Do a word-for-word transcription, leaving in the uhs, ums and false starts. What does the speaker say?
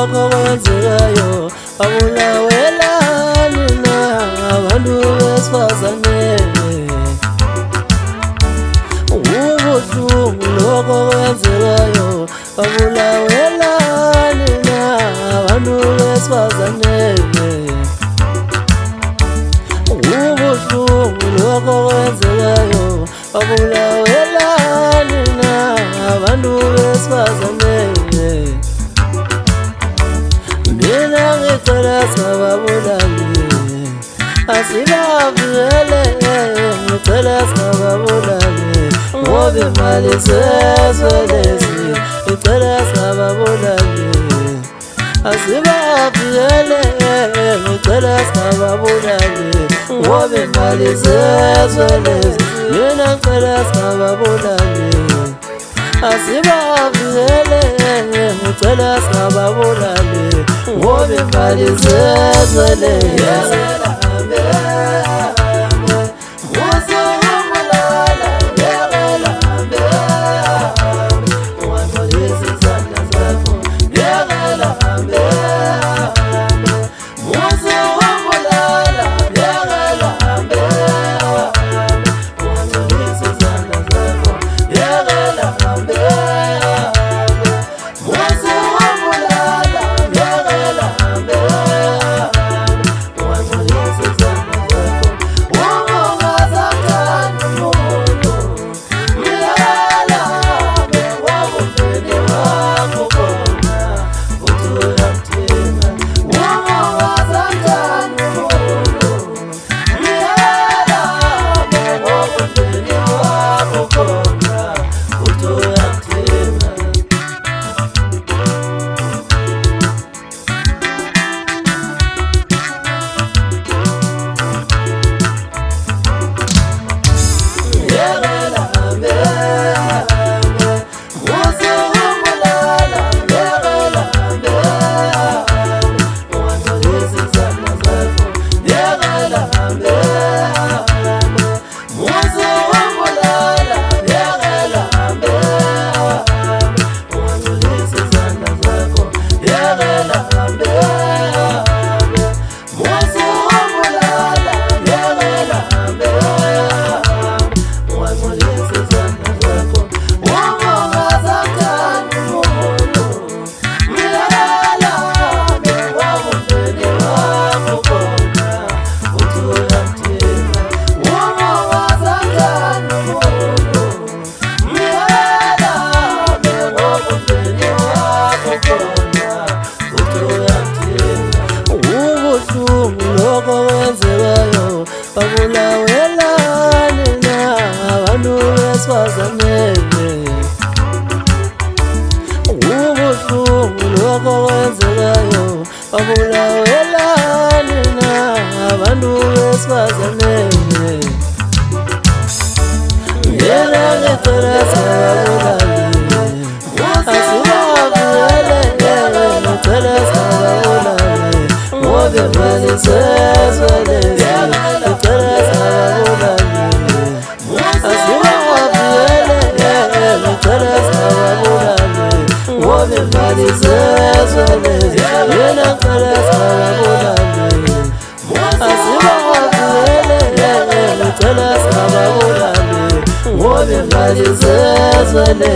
lokho kwenzekayo babulawelani na abantu besifazane ubuhlungu lokho kwenzekayo babulawelani na abantu besifazane ubuhlungu lokho kwenzekayo babulawelani na abantu besifazane mina ngicela sababulali asibavele ngicela sababulali ngoba imali sezwelezi ngicela sababulali asibavele ngicela sababulali ngoba imali sezwelezi mina ngicela sababulali asibavele ngicela sababulali ngoba imali sezwelezi babulawelani na abantu besifazane ubuhlungu lokho kwenzekayo babulawelani na abantu besifazane yena ngicela sababulali asibavele ngicela sababulali ngoba imali sezwelezi Mali sezwelezi yena ngicela sababulali asibavele ngicela sababulali ngoba imali sezwelezi